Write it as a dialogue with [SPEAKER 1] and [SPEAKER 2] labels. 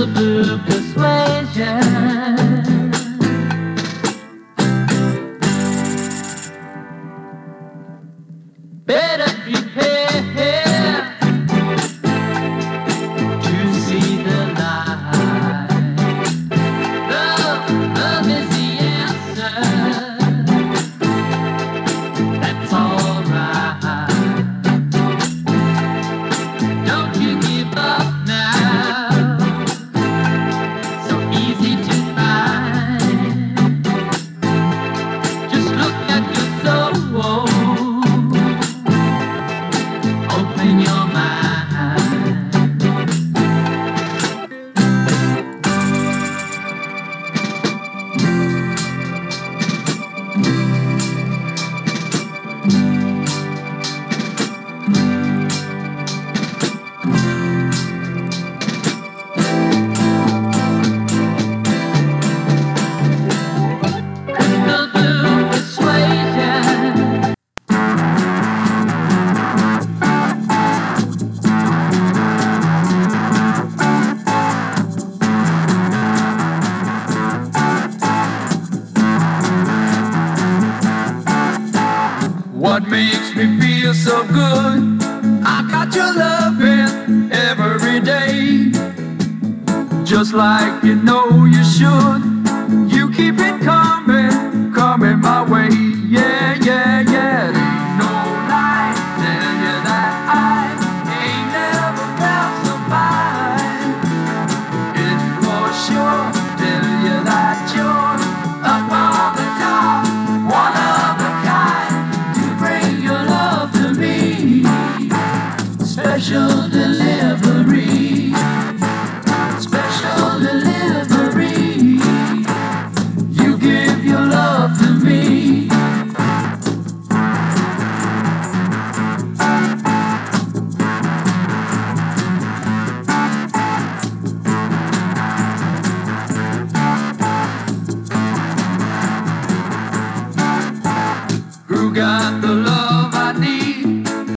[SPEAKER 1] blue persuasion. Better prepare to see the light. Love is the answer. That's alright. Don't you give up now. So easy to find. Just look at your soul. Open your mind. Crystal blue persuasion.
[SPEAKER 2] What makes me feel so good? I got your loving every day, just like you know you should. You keep it coming, coming my way. Yeah, yeah, yeah. Ain't no lie, tell you that I ain't never felt so fine. It's for sure, tell you that you're up on the top, one of a kind. You bring your love to me, special delivery, special delivery. You give your love to me. Who got